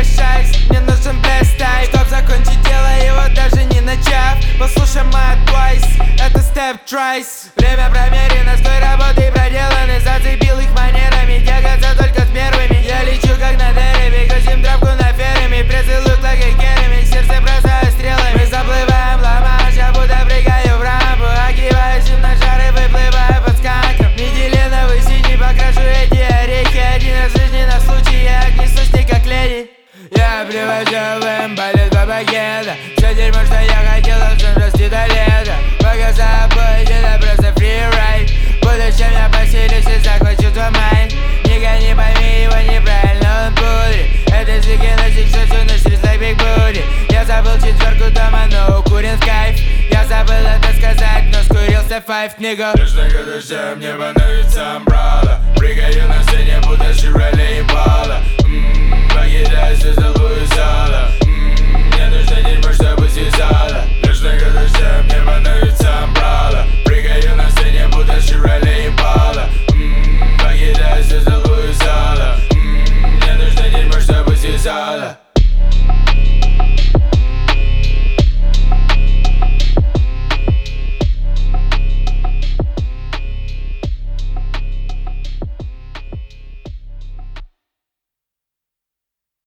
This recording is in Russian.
шайс, мне нужен best type, чтоб закончить дело его даже не начав. Послушай мой advice, это step tries. Время промерено, стой работы проделаны. Зацепил их манерами, тягаться только с первыми. Я лечу как на дереве, косим травку на ферме. Прицелую к керами, сердце бросаю стрелами. Мы заплываем ла-манш, я будто прыгаю в рампу. Огибаю на шары, выплываю под сканком. Медиленовый синий, покрашу эти орехи. Один раз в жизни на случай, я отнесусь не как леди. Я привожу в эмбалит по пакета. Все дерьмо, что я хотел, должен расти до лета. Пока забудь, это просто фрирайд. В будущем я поселюсь и захвачу твой майнд. Не гони, пойми его неправильно, он пудрит. Это сики носик, что всю ночь streets like big booty. Я забыл четверку дома, но укурен в кайф. Я забыл это сказать, но скурился файв, нигга. Дождь дождем, мне понравится амбрелла. Прыгаю на сцене, будто Шевроле Импала. Покидаю всю злую зала. Мне нужно дерьмо, чтобы связала. Дождь дождем, мне понравится амбрелла. Прыгаю на сцене, будто Шевроле Импала. Покидаю всю злую зала. Мне нужно дерьмо, чтобы связала.